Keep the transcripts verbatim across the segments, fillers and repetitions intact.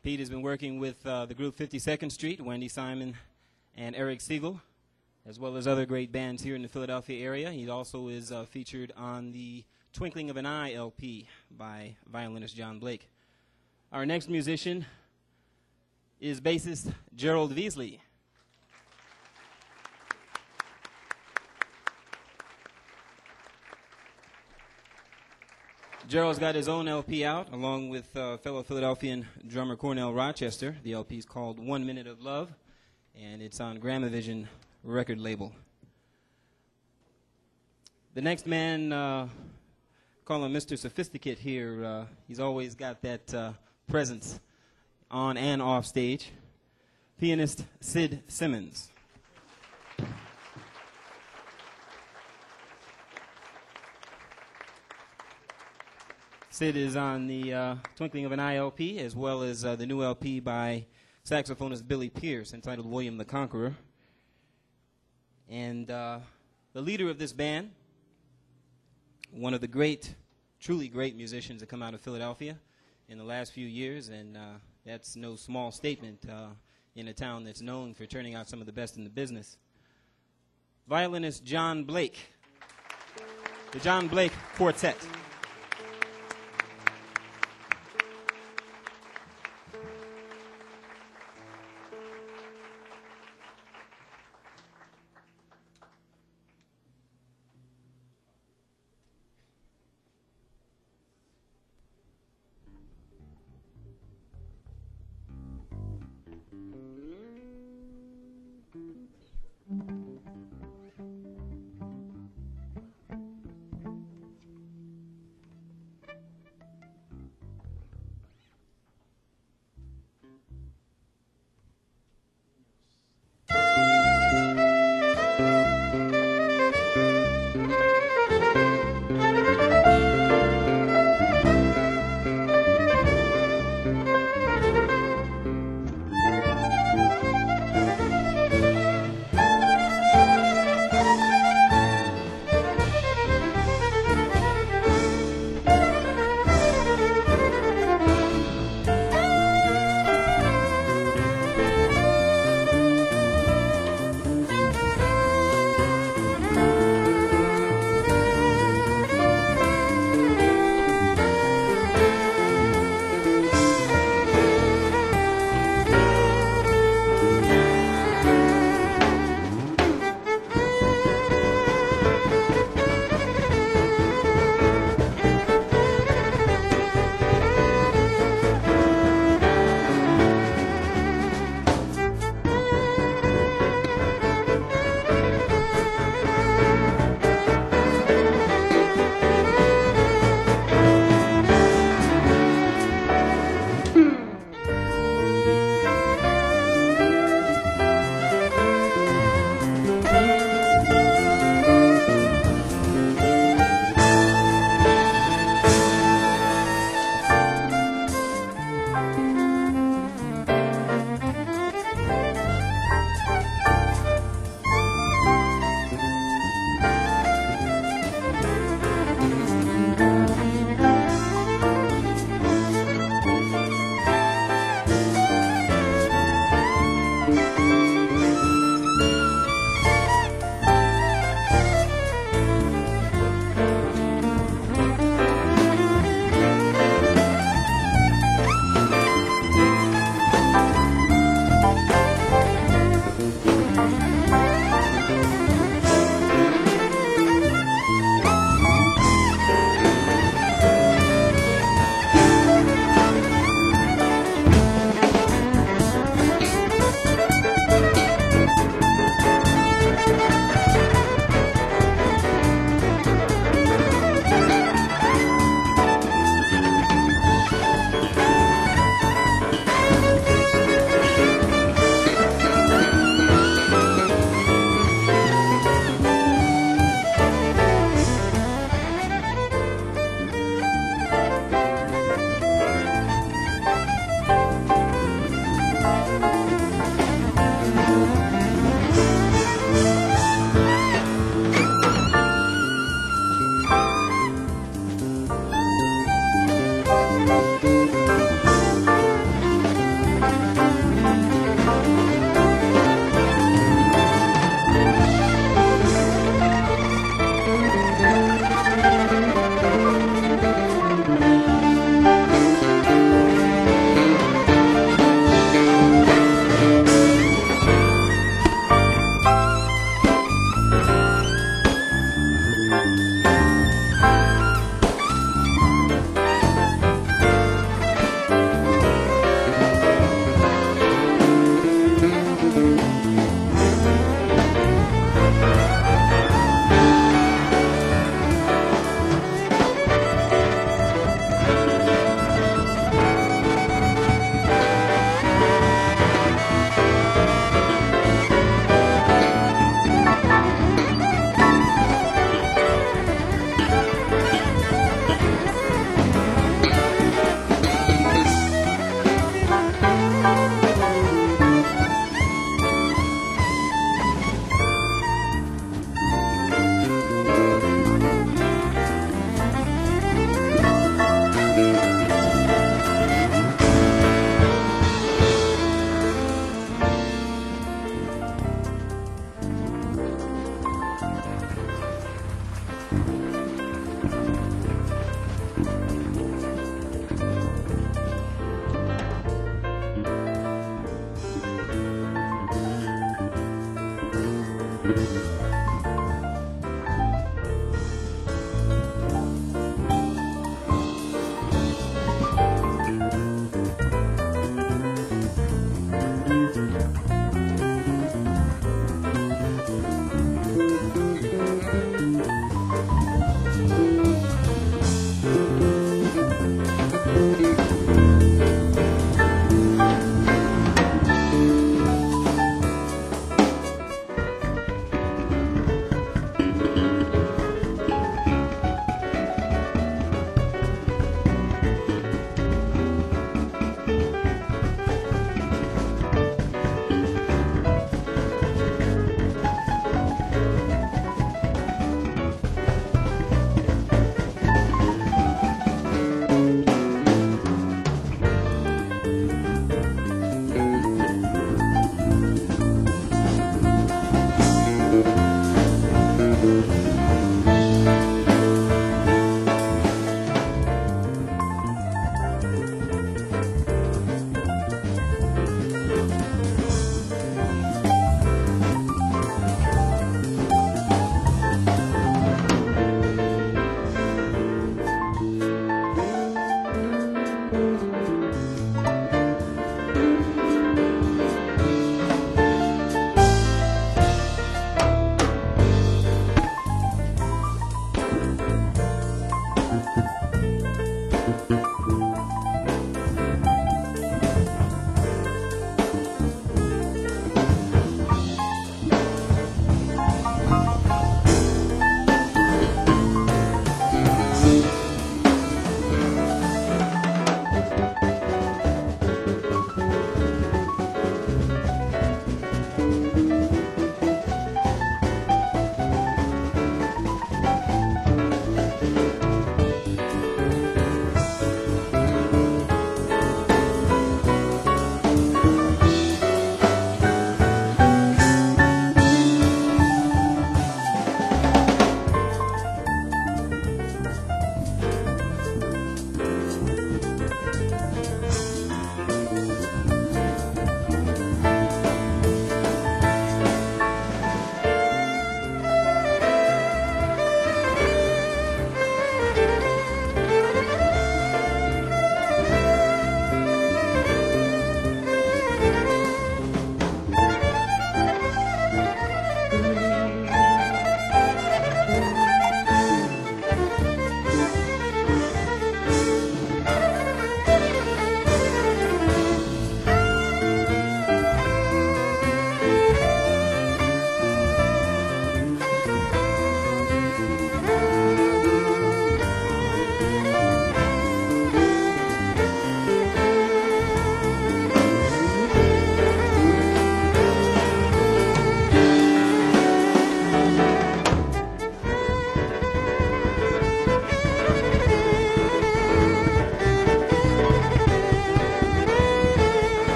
Pete has been working with uh, the group fifty-second Street, Wendy Simon and Eric Siegel, as well as other great bands here in the Philadelphia area. He also is uh, featured on the Twinkling of an Eye L P by violinist John Blake. Our next musician is bassist Gerald Veasley. Gerald's got his own L P out, along with uh, fellow Philadelphian drummer Cornell Rochester. The L P is called One Minute of Love, and it's on Gramavision record label. The next man, uh, call him Mister Sophisticate here. Uh, he's always got that uh, presence on and off stage. Pianist Sid Simmons. Sid is on the uh, Twinkling of an Eye L P, as well as uh, the new L P by saxophonist Billy Pierce, entitled William the Conqueror. And uh, the leader of this band, one of the great, truly great musicians that come out of Philadelphia in the last few years, and uh, that's no small statement uh, in a town that's known for turning out some of the best in the business. Violinist John Blake, the John Blake Quartet.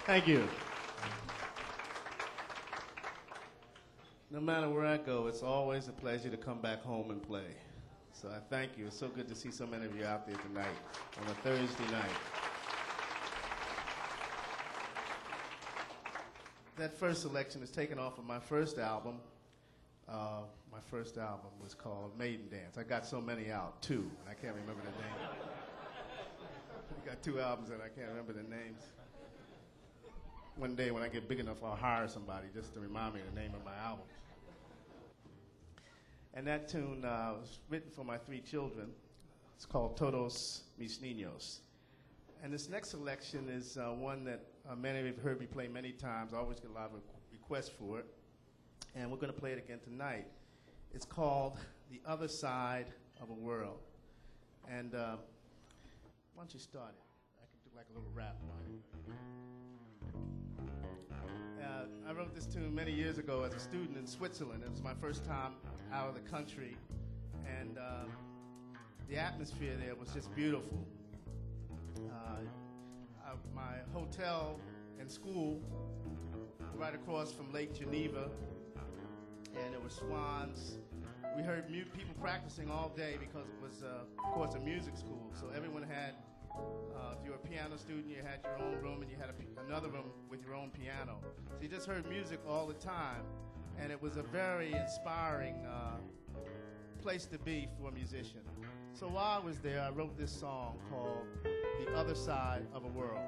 Thank you. No matter where I go, it's always a pleasure to come back home and play. So I thank you. It's so good to see so many of you out there tonight on a Thursday night. That first selection is taken off of my first album. Uh, my first album was called Maiden Dance. I got so many out, two, and I can't remember the name. I got two albums and I can't remember the names. One day when I get big enough, I'll hire somebody just to remind me the name of my album. And that tune uh, was written for my three children. It's called Todos Mis Niños. And this next selection is uh, one that uh, many of you have heard me play many times. I always get a lot of requests for it. And we're going to play it again tonight. It's called The Other Side of a World. And uh, why don't you start it? I can do like a little rap on it. Uh, I wrote this tune many years ago as a student in Switzerland. It was my first time out of the country. And uh, the atmosphere there was just beautiful. Uh, I, my hotel and school right across from Lake Geneva, and there were swans. We heard mu- people practicing all day because it was, uh, of course, a music school. So everyone had, uh, if you were a piano student, you had your own room, and you had a p- another room with your own piano. So you just heard music all the time, and it was a very inspiring uh, place to be for a musician. So while I was there, I wrote this song called The Other Side of a World.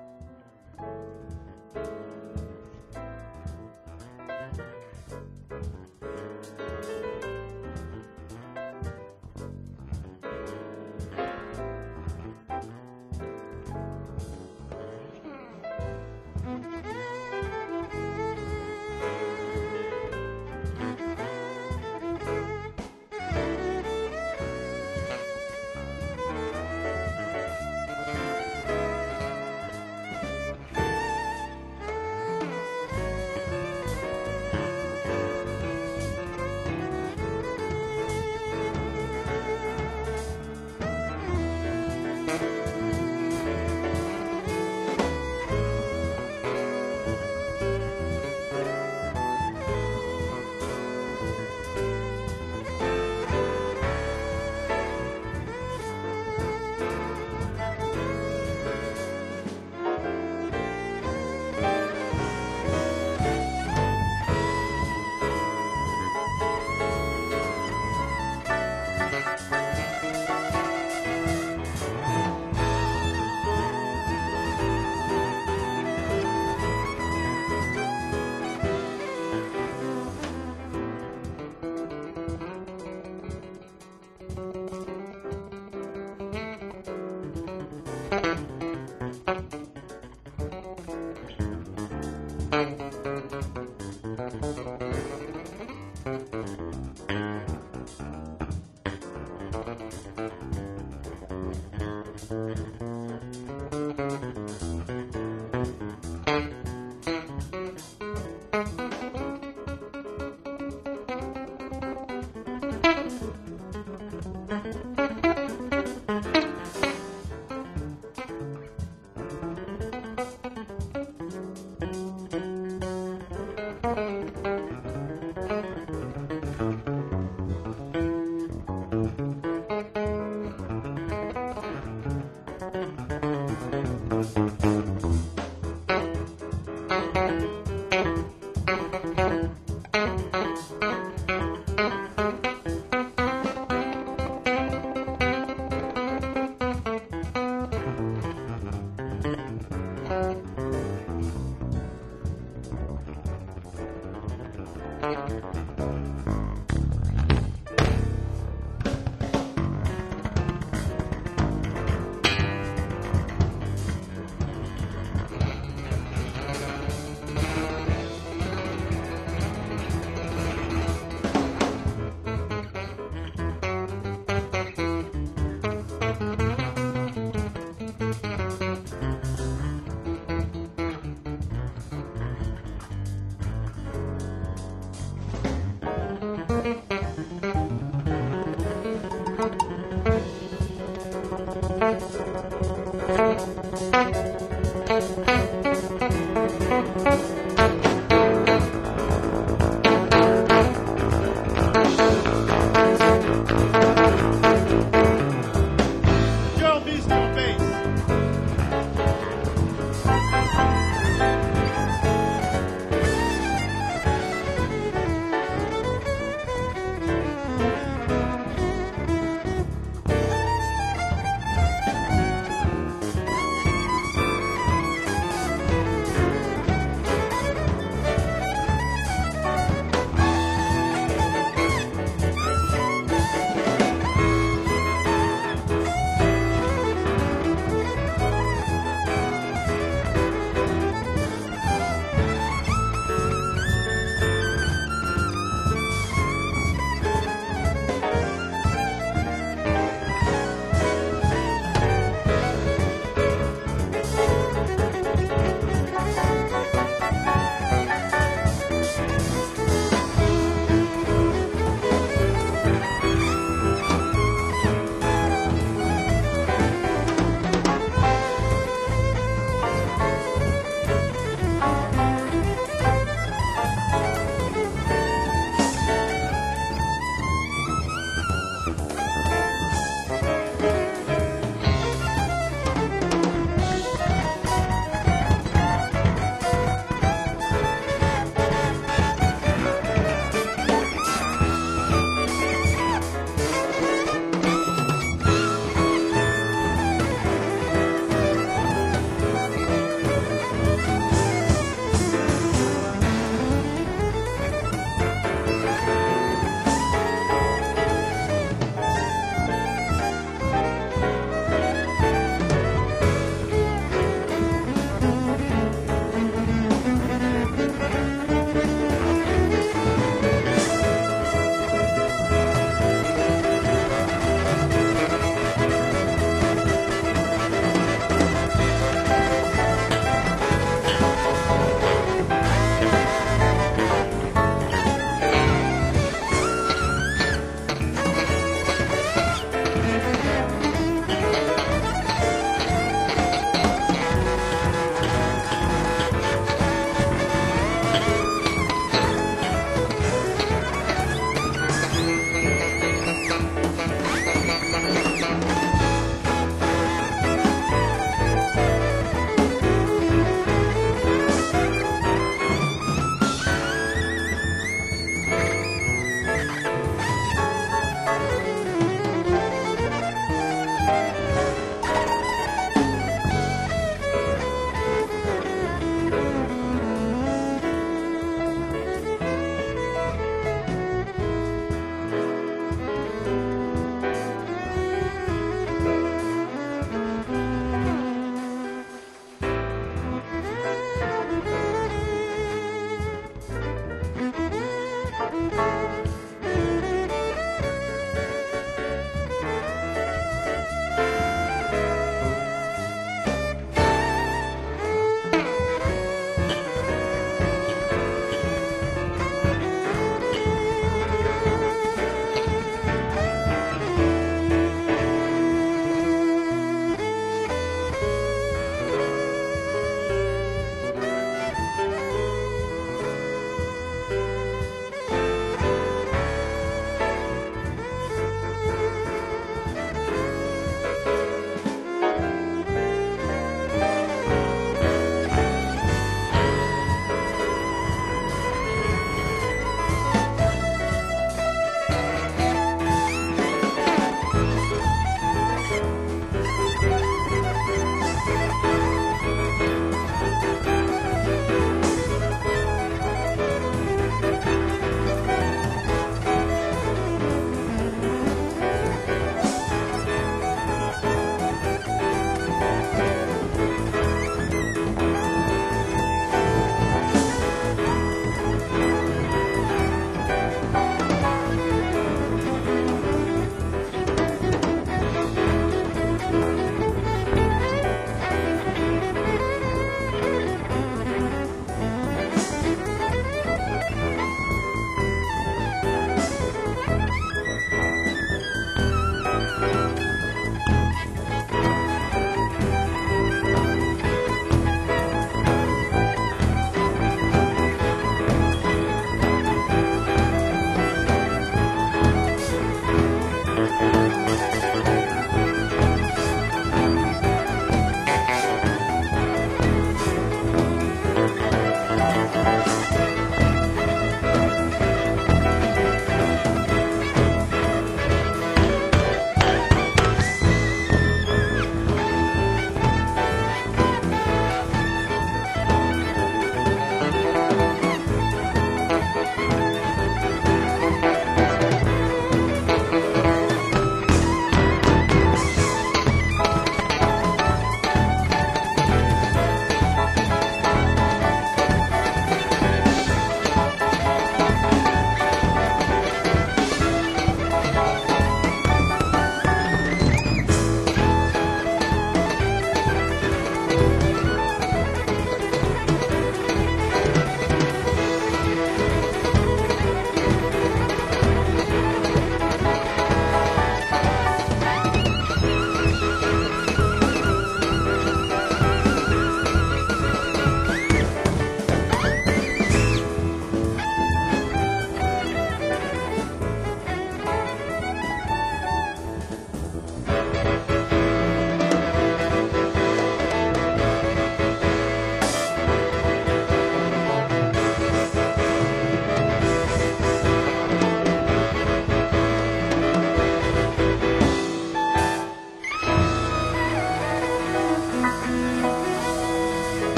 Gerald Beasley on bass.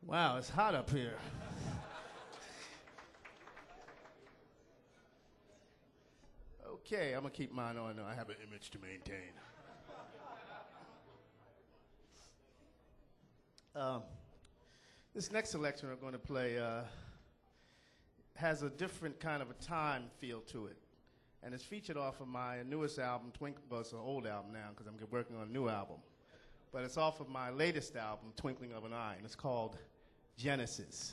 Wow, it's hot up here. Okay, I'm gonna keep mine on. I have an image to maintain. Um, this next selection I'm going to play uh, has a different kind of a time feel to it, and it's featured off of my newest album, Twinkle. Well, it's an old album now because I'm working on a new album, but it's off of my latest album, Twinkling of an Eye, and it's called Genesis.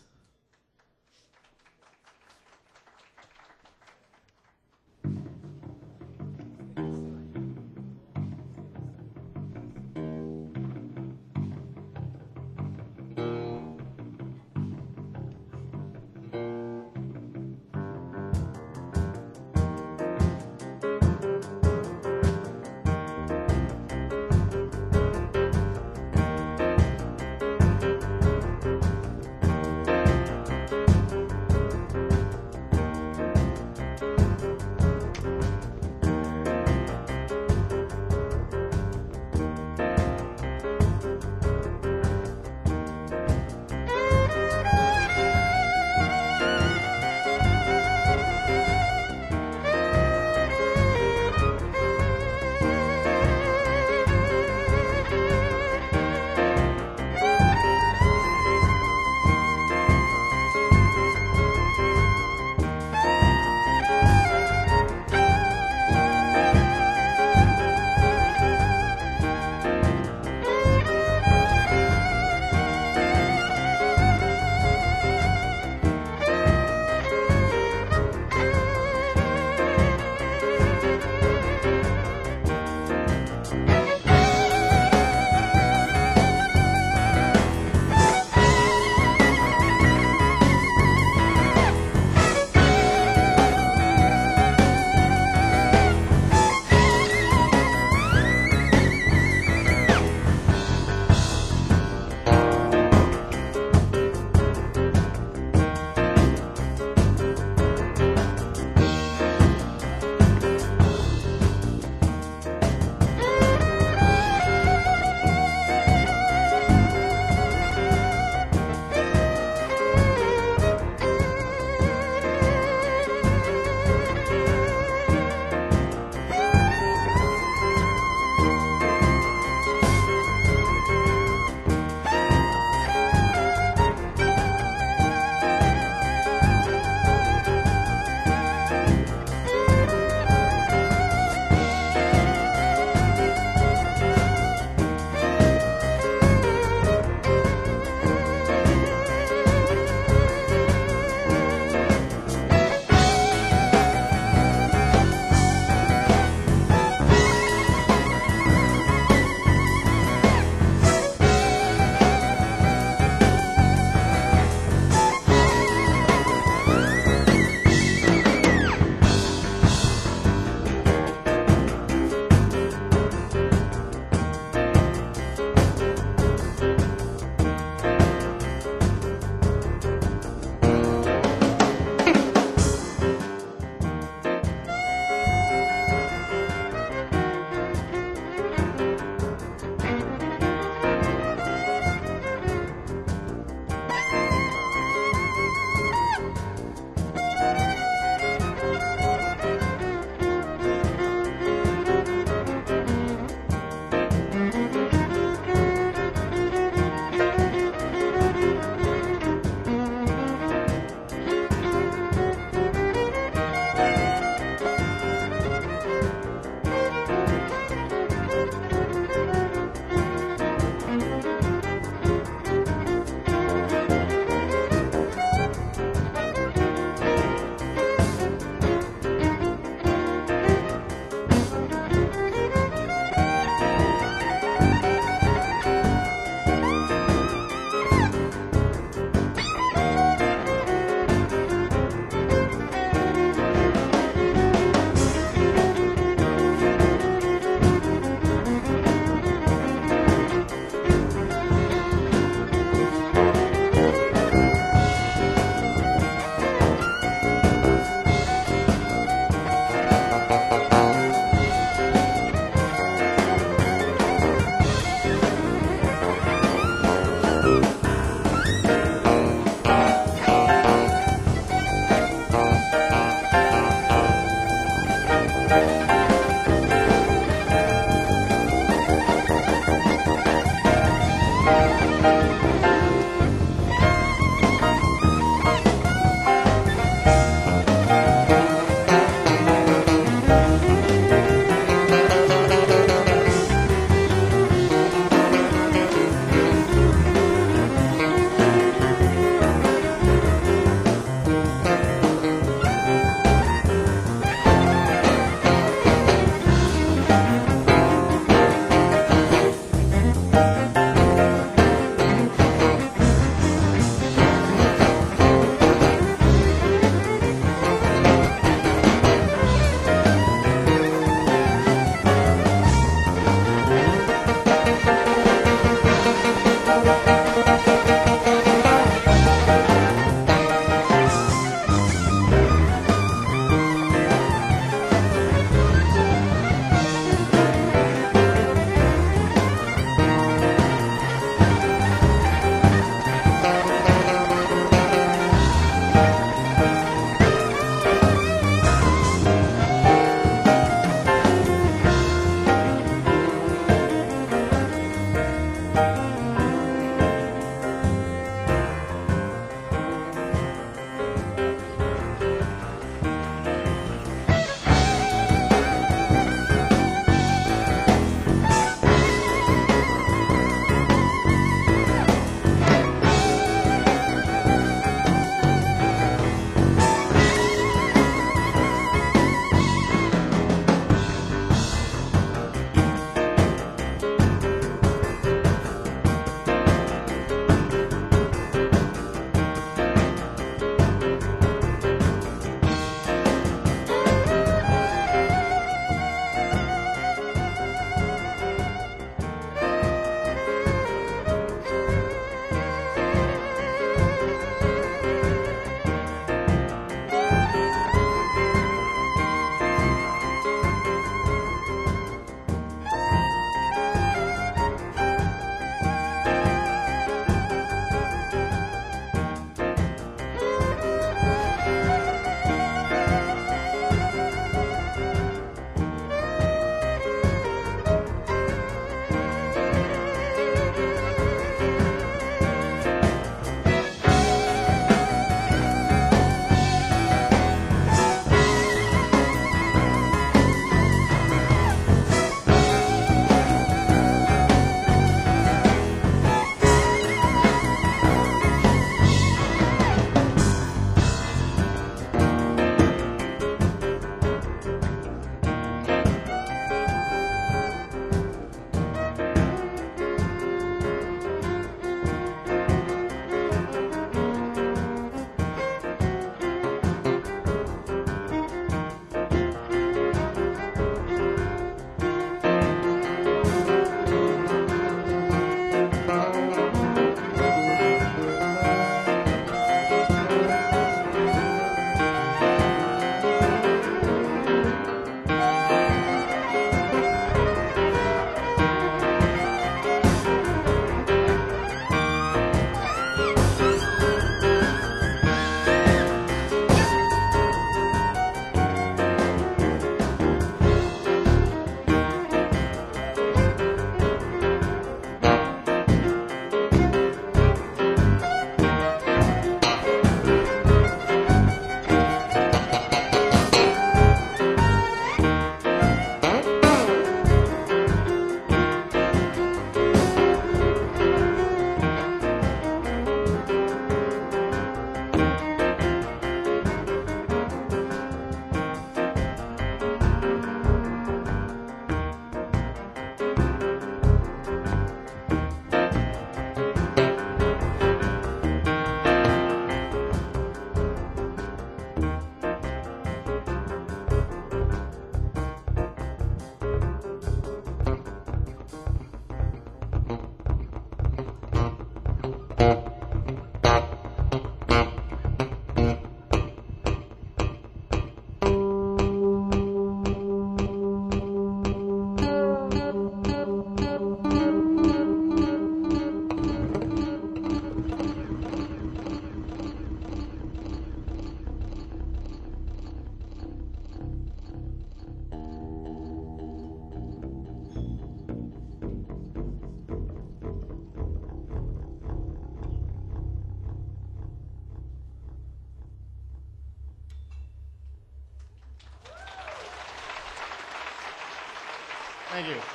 Thank you.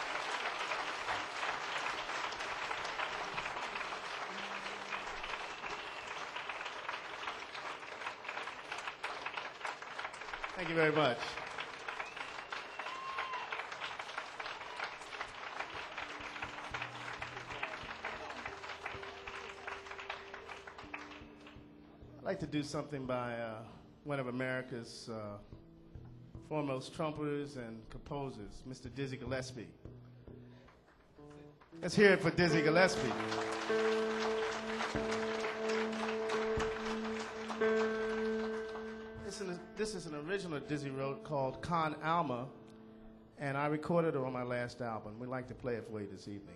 Thank you very much. I'd like to do something by uh, one of America's uh, foremost trumpeters and composers, Mister Dizzy Gillespie. Let's hear it for Dizzy Gillespie. This is, this is an original Dizzy wrote called Con Alma, and I recorded it on my last album. We'd like to play it for you this evening.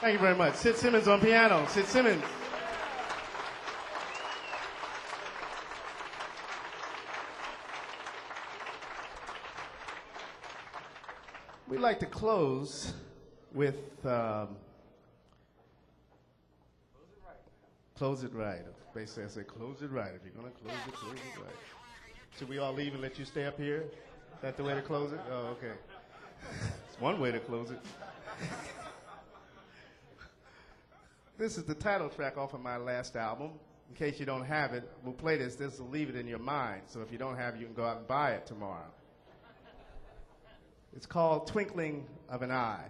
Thank you very much. Sid Simmons on piano. Sid Simmons. We'd like to close with um, close it right. Basically, I say close it right. If you're going to close it, close it right. Should we all leave and let you stay up here? Is that the way to close it? Oh, okay. It's one way to close it. This is the title track off of my last album. In case you don't have it, we'll play this. This will leave it in your mind. So if you don't have it, you can go out and buy it tomorrow. It's called Twinkling of an Eye.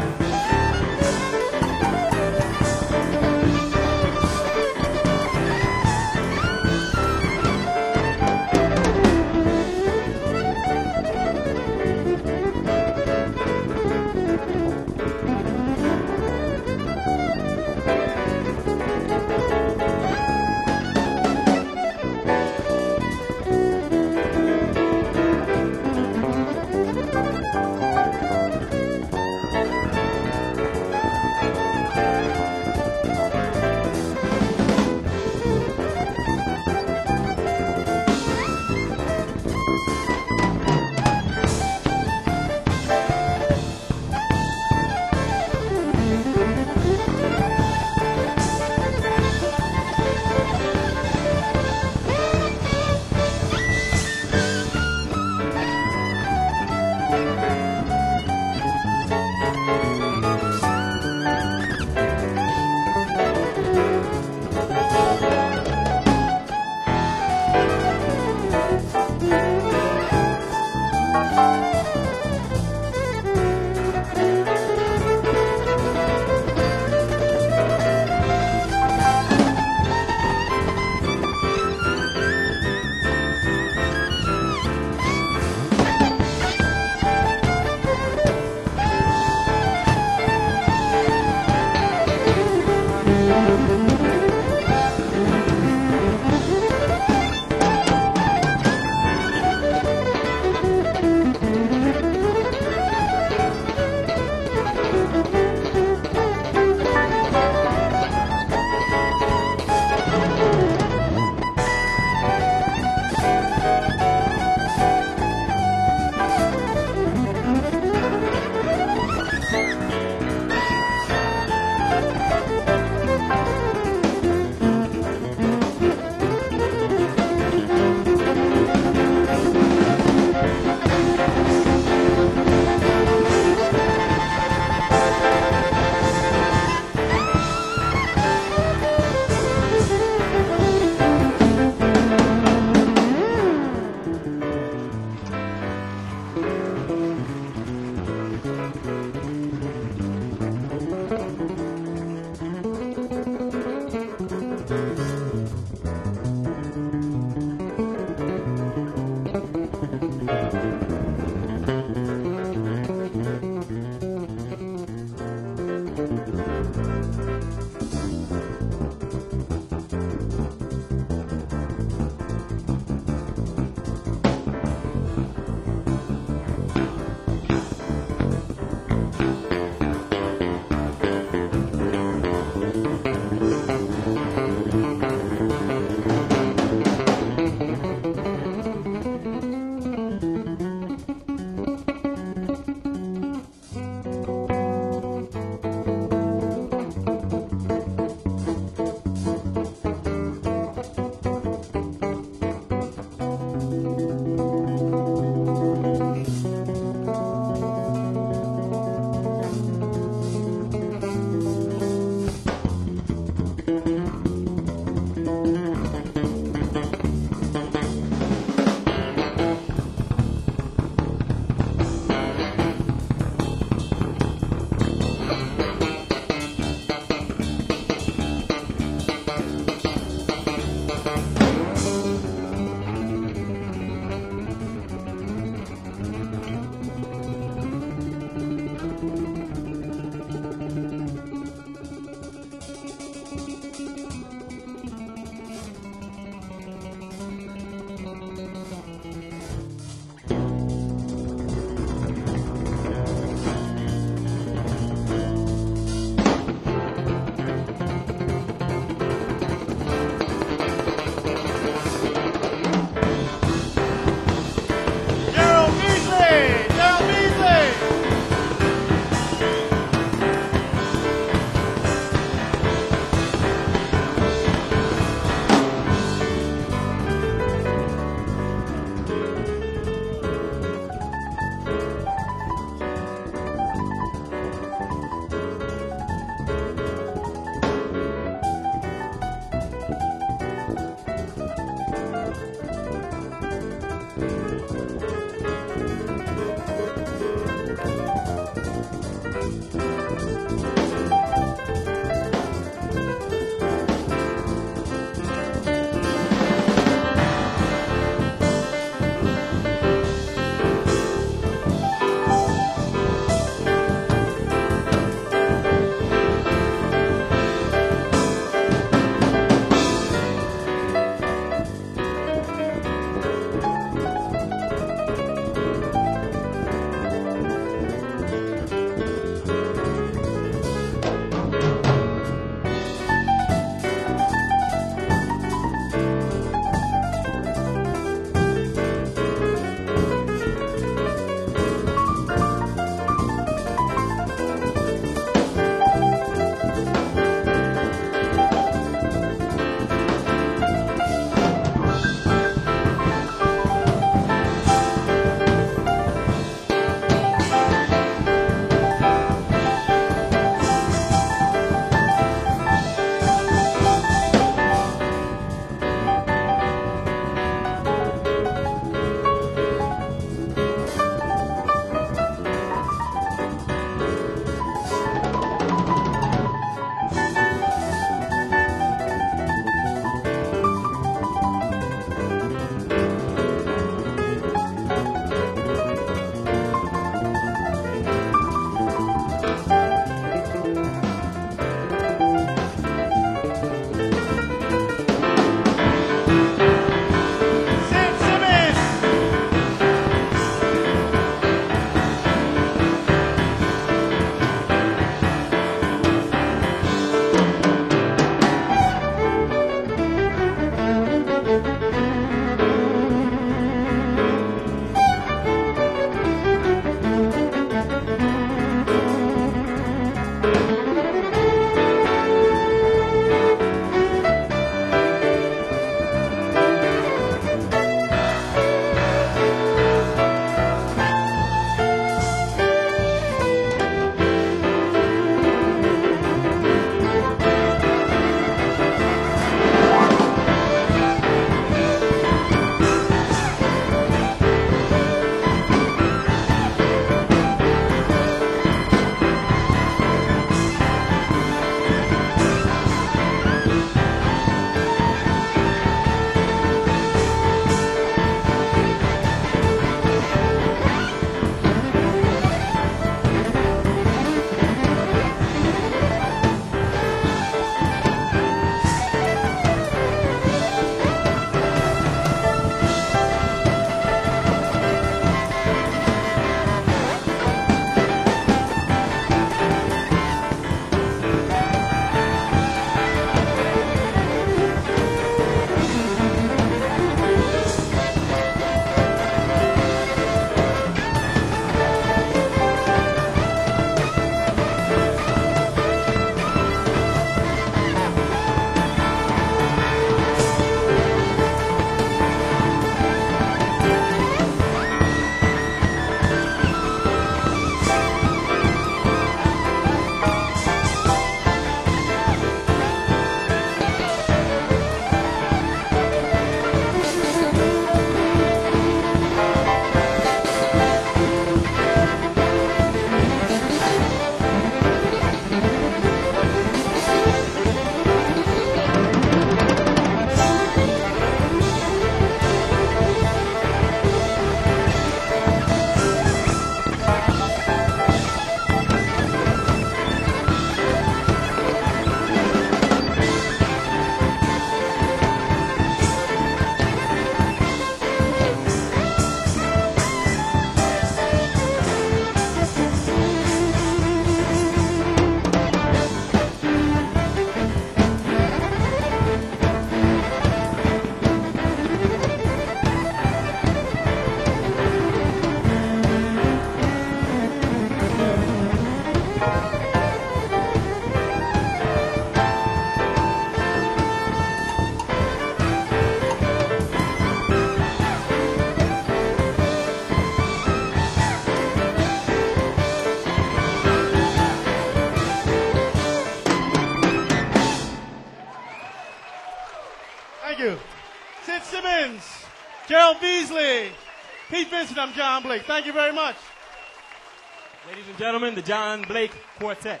Thank you. Sid Simmons, Gerald Beasley, Pete Vincent, I'm John Blake. Thank you very much. Ladies and gentlemen, the John Blake Quartet.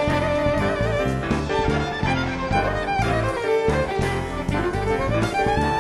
Thank you.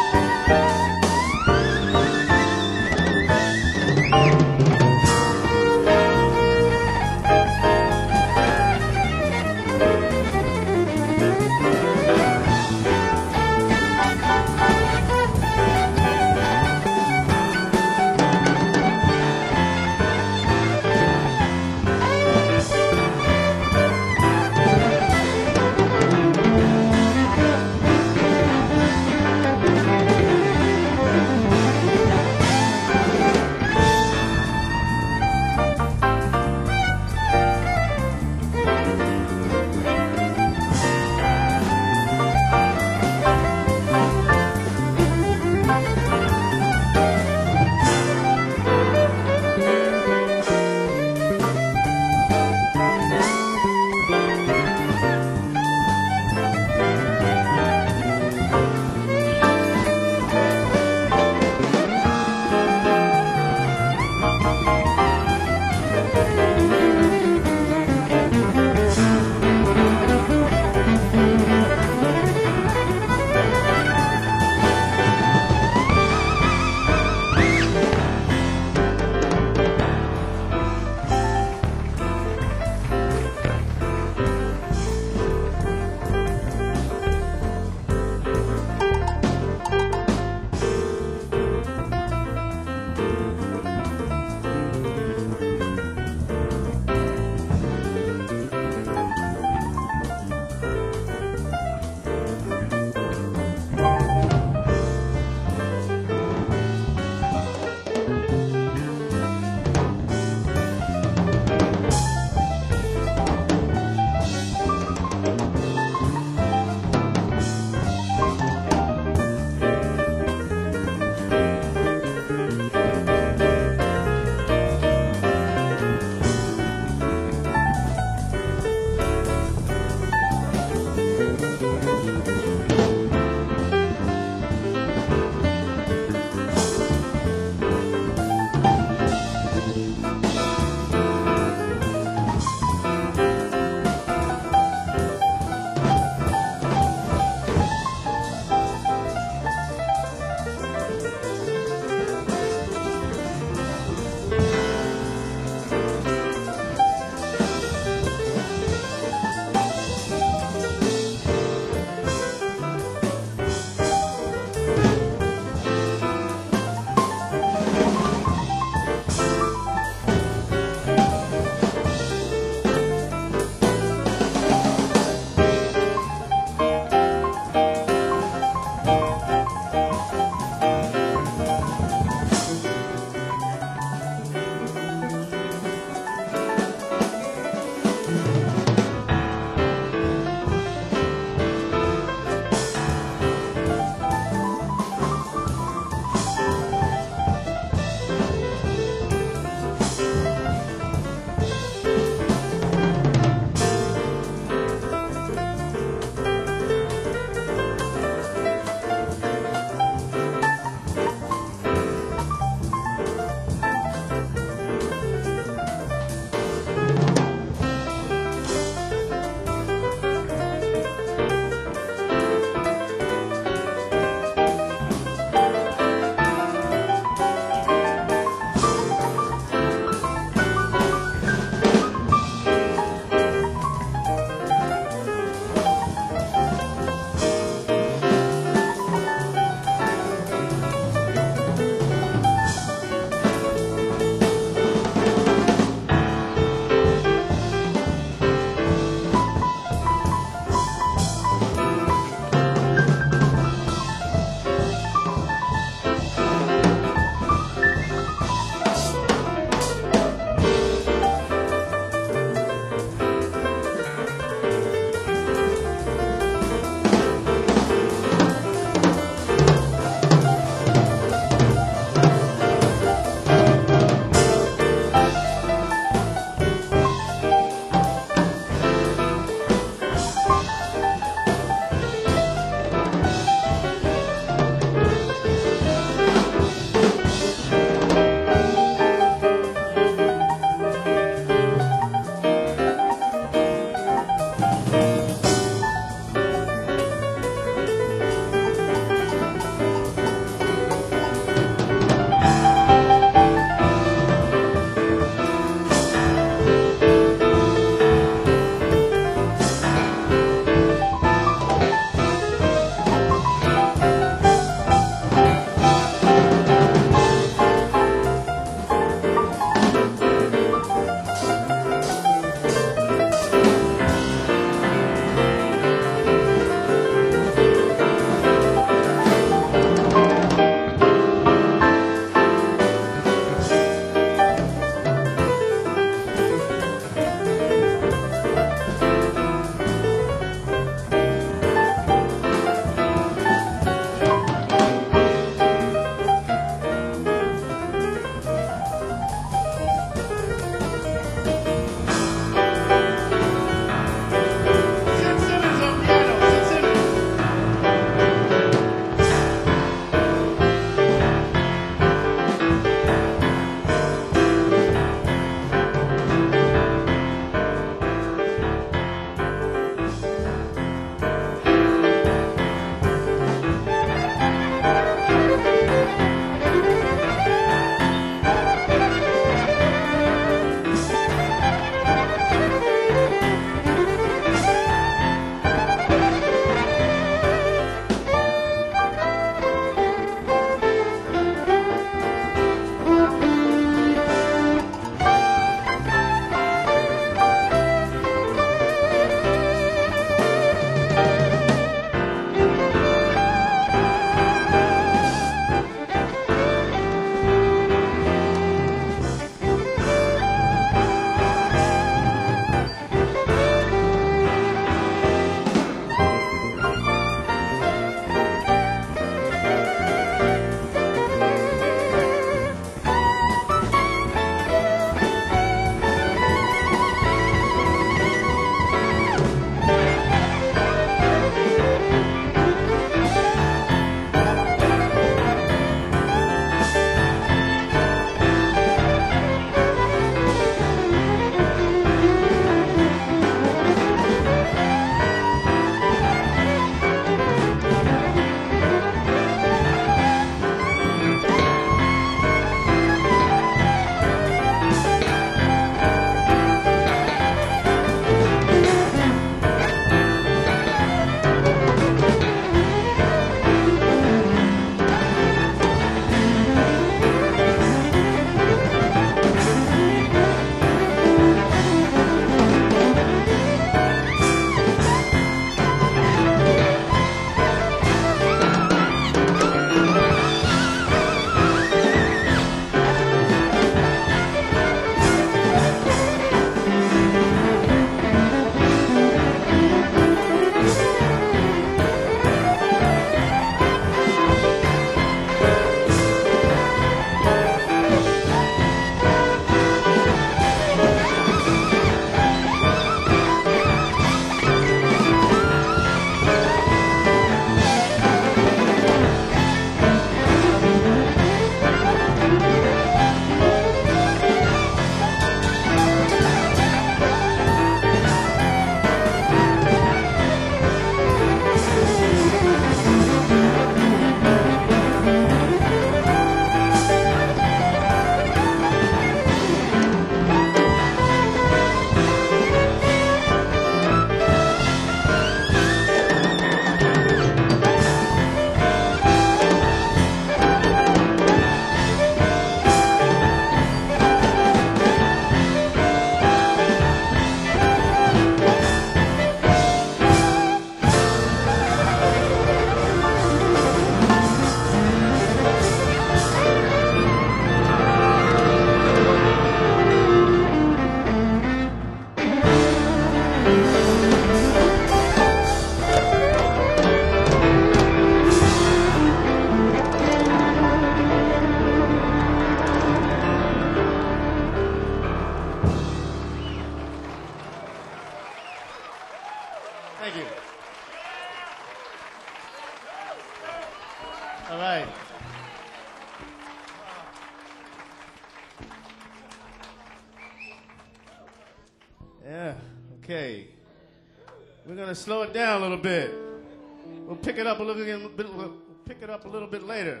Yeah, okay. We're gonna slow it down a little bit. We'll pick it up a little bit. We'll pick it up a little bit later.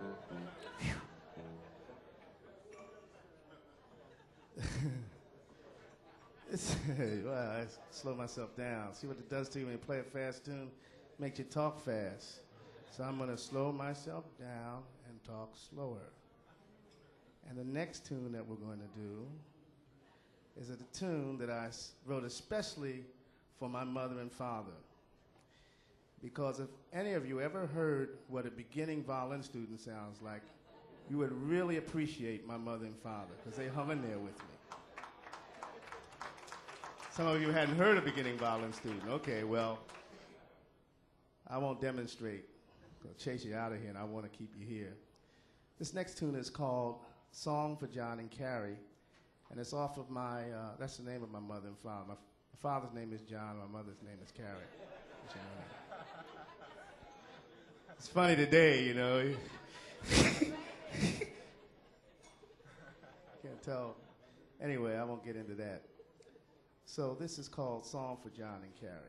It's, well, I slow myself down. See what it does to you when you play a fast tune? Makes you talk fast. So I'm gonna slow myself down and talk slower. And the next tune that we're going to do is a tune that I s- wrote especially for my mother and father. Because if any of you ever heard what a beginning violin student sounds like, you would really appreciate my mother and father, because they hung in there with me. Some of you hadn't heard a beginning violin student. Okay, well, I won't demonstrate. I'll chase you out of here, and I want to keep you here. This next tune is called Song for John and Carrie, and it's off of my, uh, that's the name of my mother and father. My, f- my father's name is John, my mother's name is Carrie. You know. It's funny today, you know. Can't tell. Anyway, I won't get into that. So this is called Song for John and Carrie.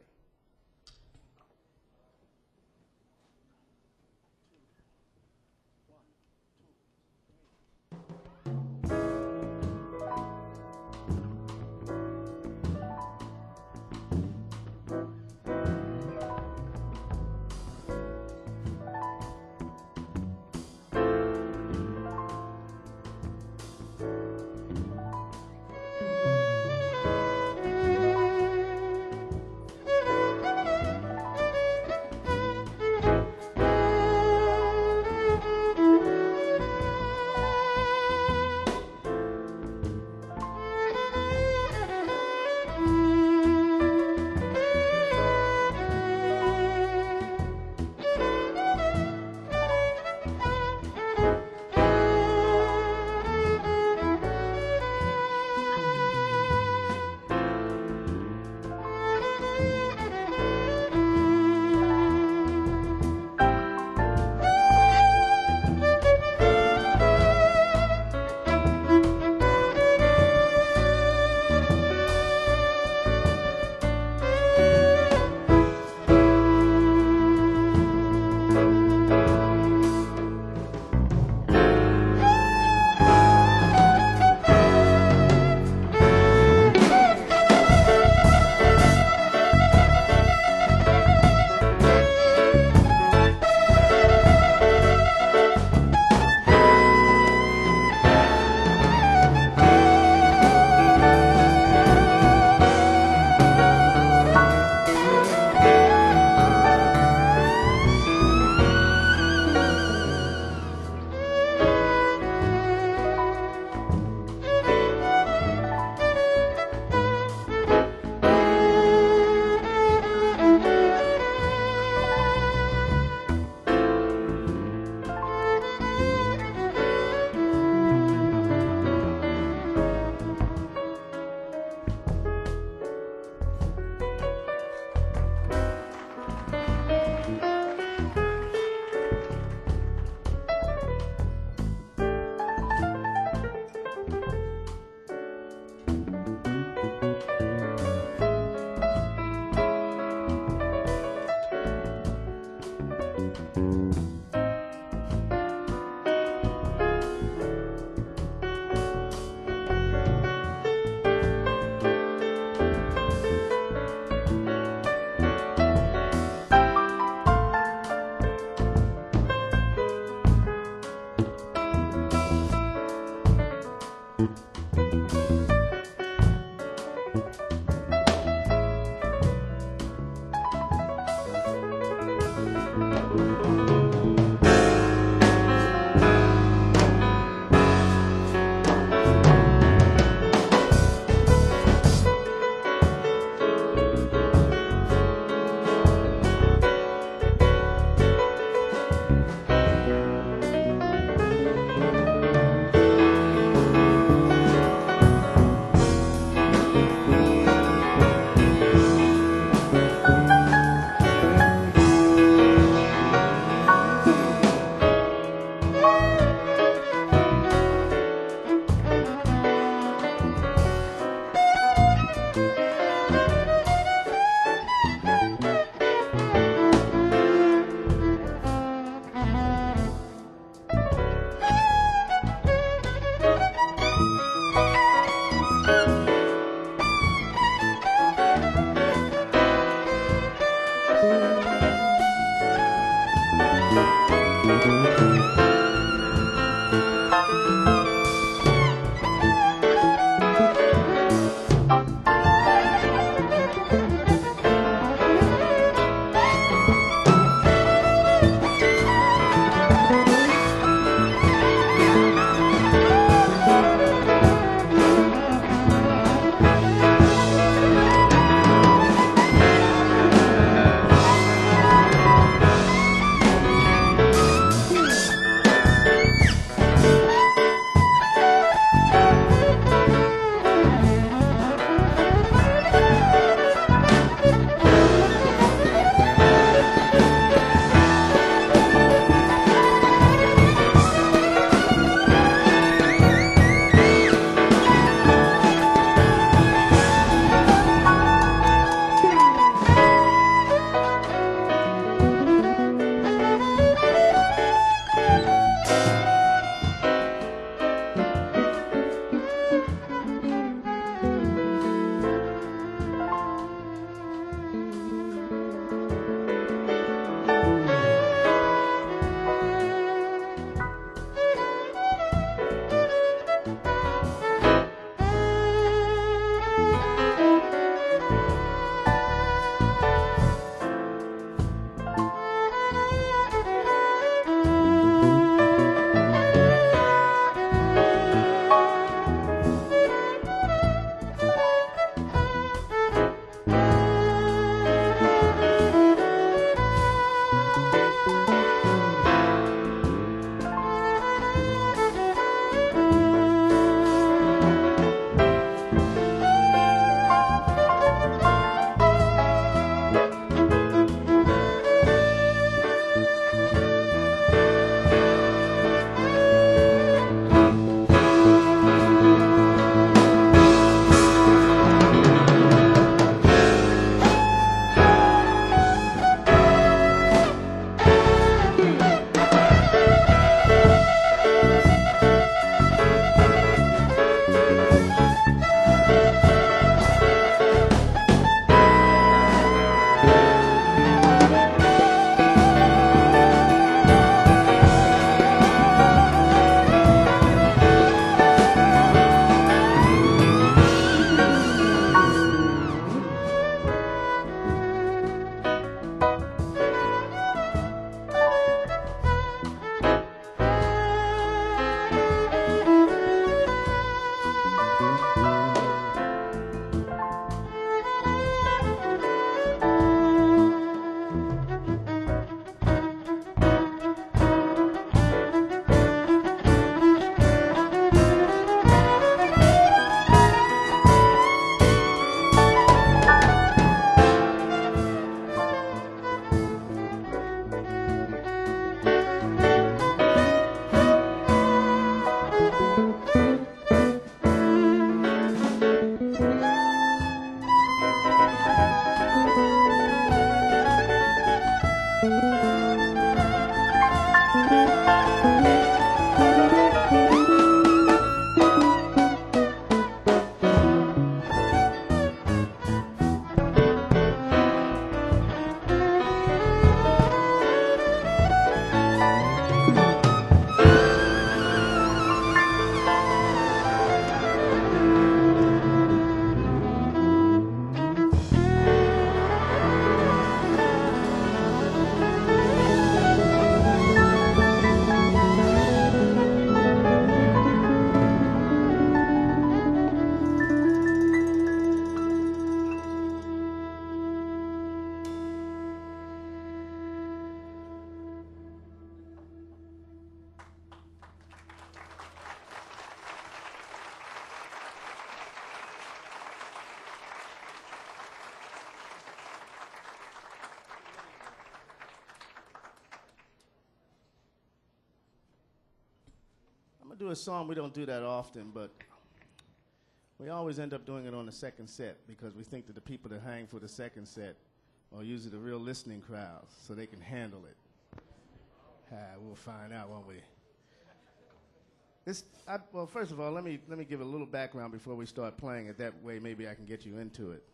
gonna do a song we don't do that often, but we always end up doing it on the second set because we think that the people that hang for the second set are usually the real listening crowds, so they can handle it. Ah, we'll find out, won't we? This, I, well, first of all, let me let me give a little background before we start playing it. That way, maybe I can get you into it.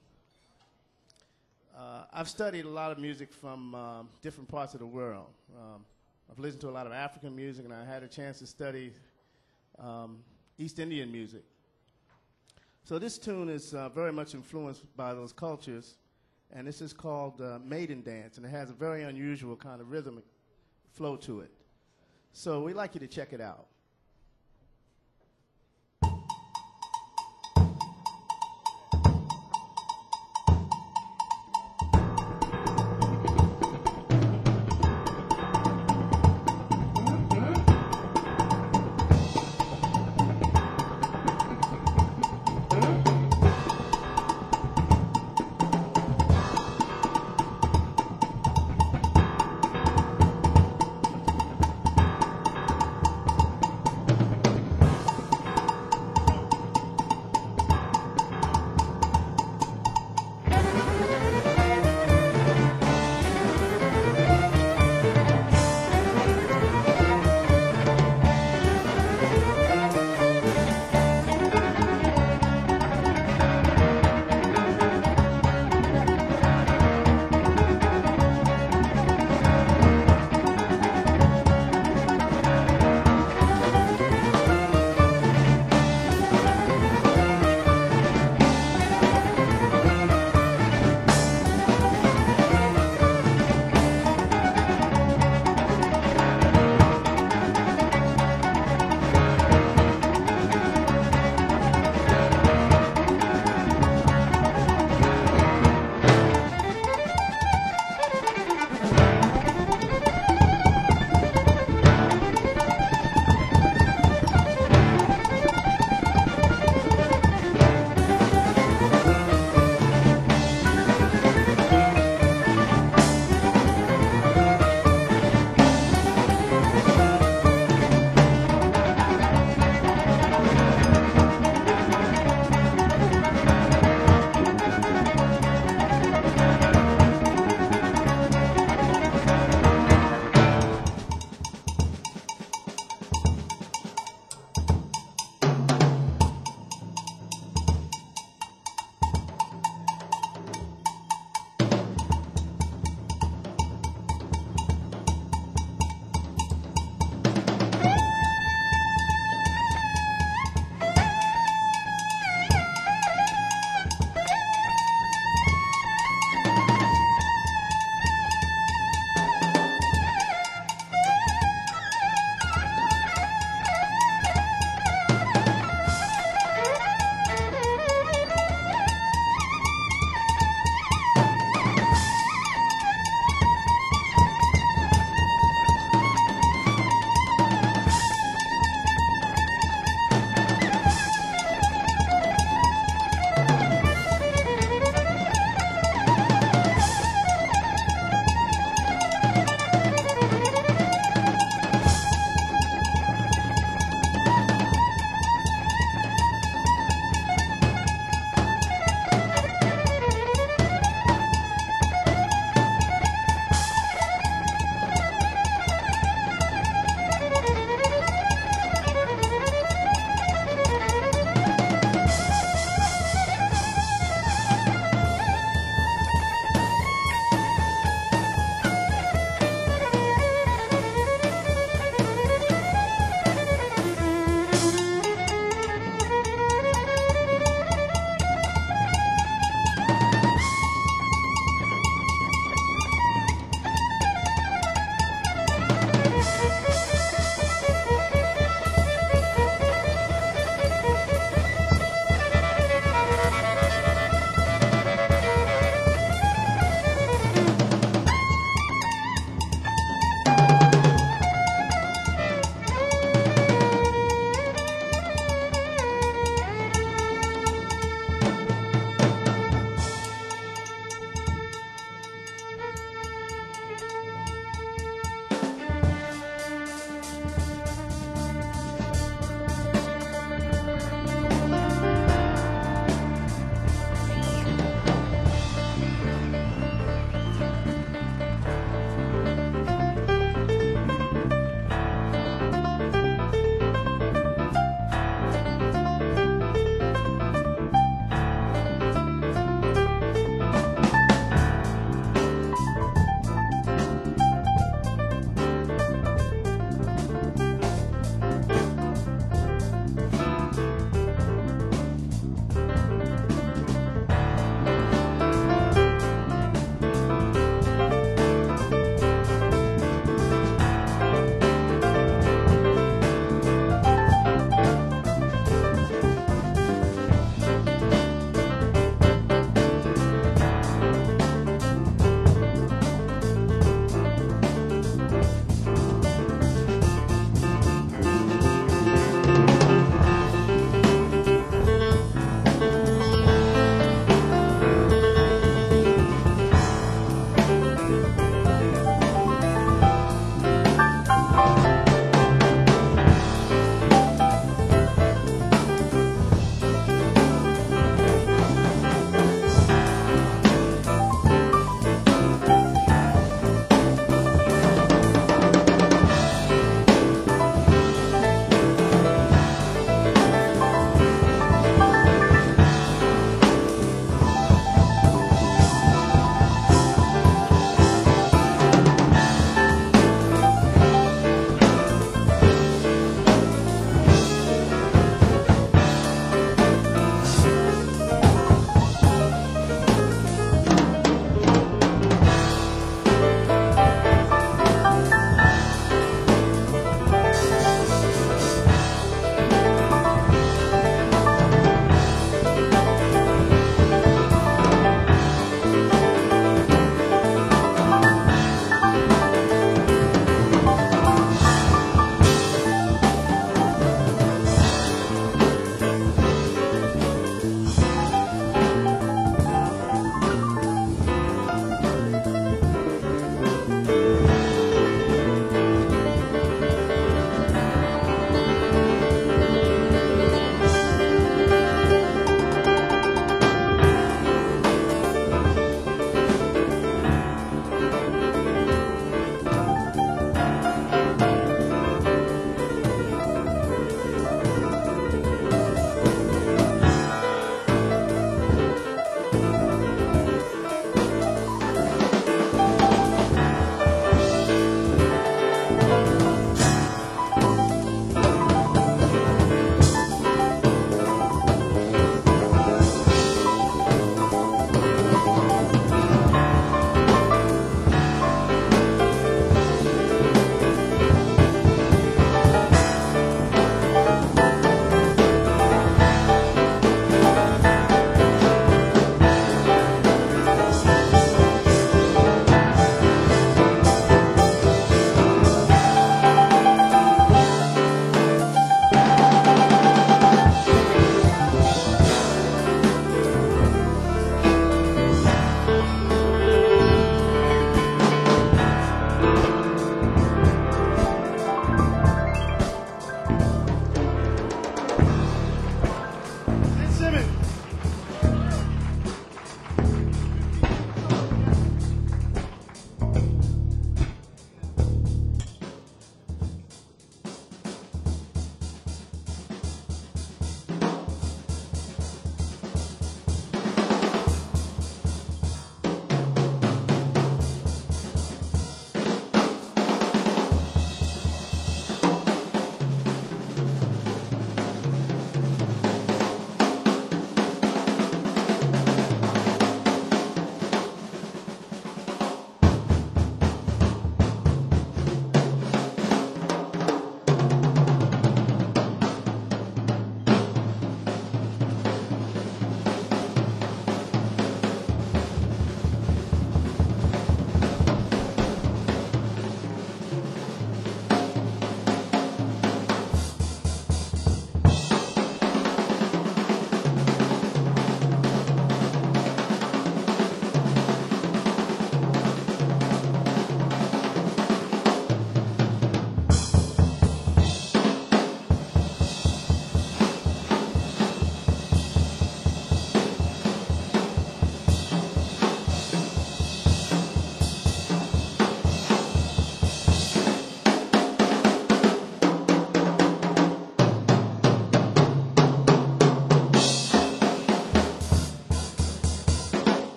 Uh, I've studied a lot of music from um, different parts of the world. Um, I've listened to a lot of African music, and I had a chance to study um, East Indian music. So this tune is uh, very much influenced by those cultures, and this is called uh, Maiden Dance, and it has a very unusual kind of rhythmic flow to it. So we'd like you to check it out.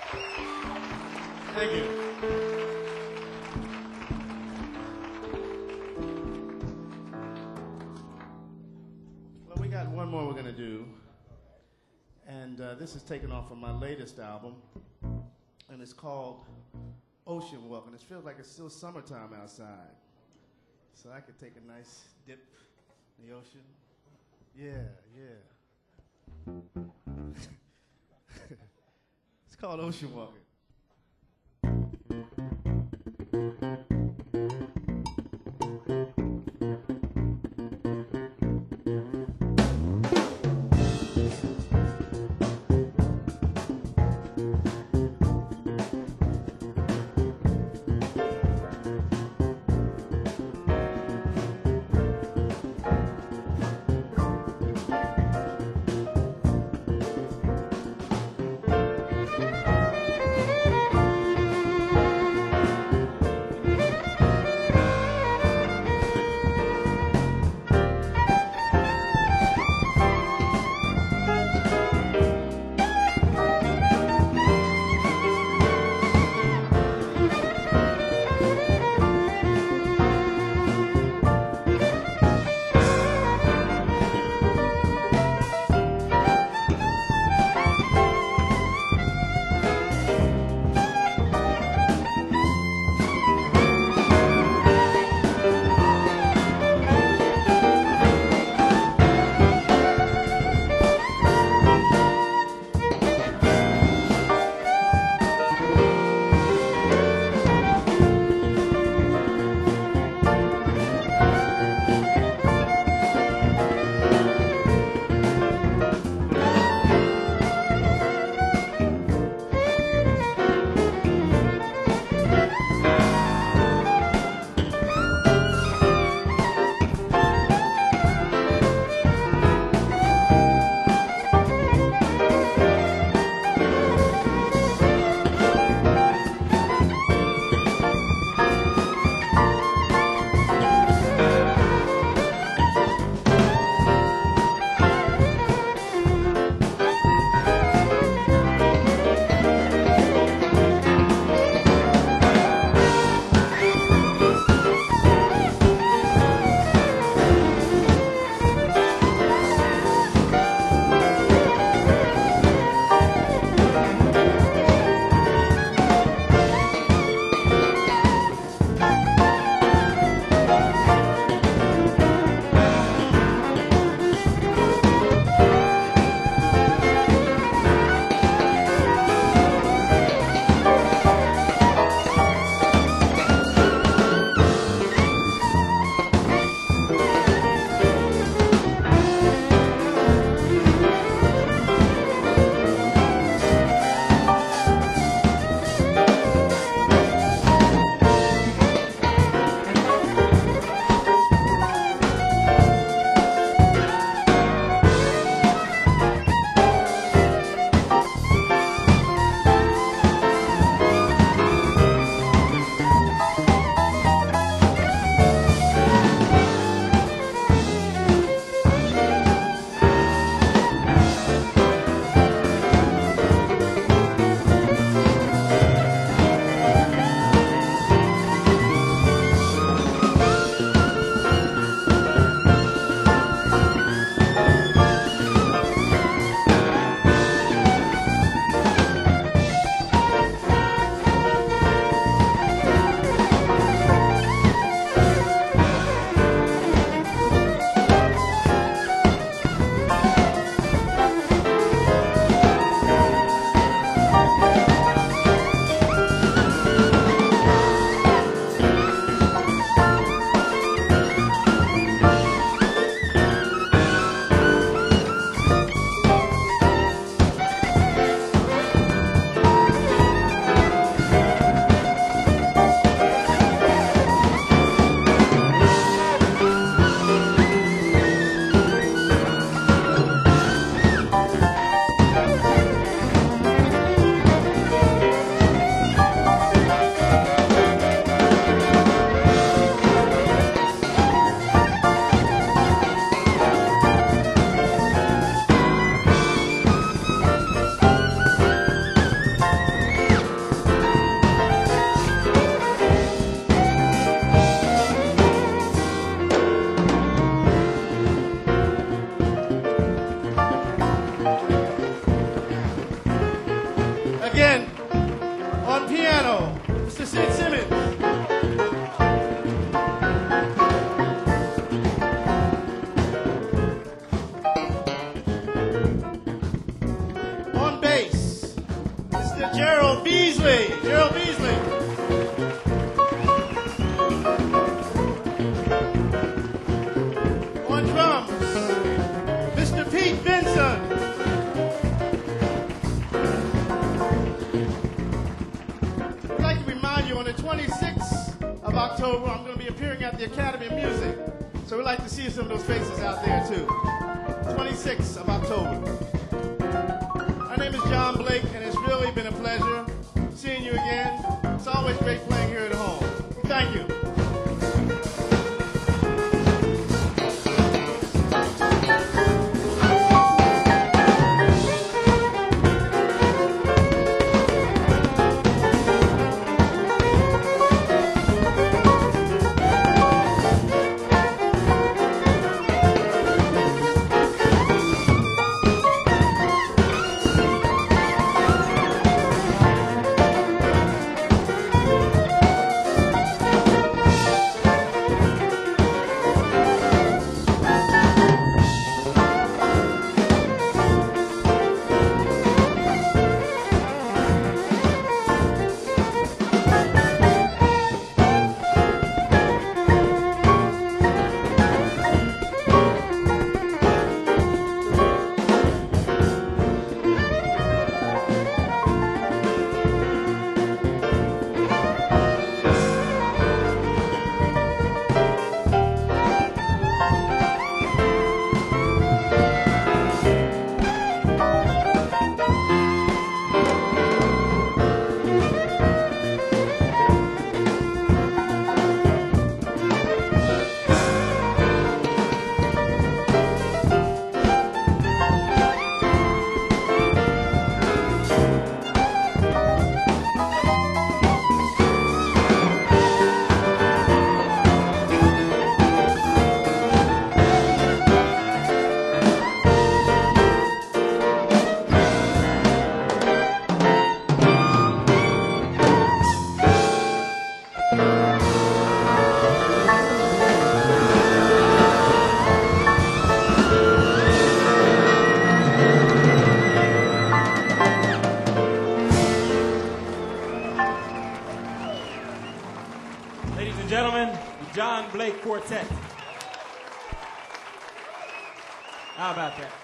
Thank you. Well, we got one more we're going to do. And uh, this is taken off from my latest album. And it's called Ocean Walk. And it feels like it's still summertime outside. So I could take a nice dip in the ocean. Yeah, yeah. It's called Ocean Walking. Again, on piano, Mister Sid Simmons. On bass, Mister Gerald Beasley. Gerald Beasley. On drums, Mister Pete Vinson. I'd like to remind you on the twenty-sixth of October, I'm going to be appearing at the Academy of Music. So we'd like to see some of those faces out there too. twenty-sixth of October. My name is John Blake, and it's really been a pleasure seeing you again. It's always great playing here at home. Thank you. Ladies and gentlemen, the John Blake Quartet. How about that?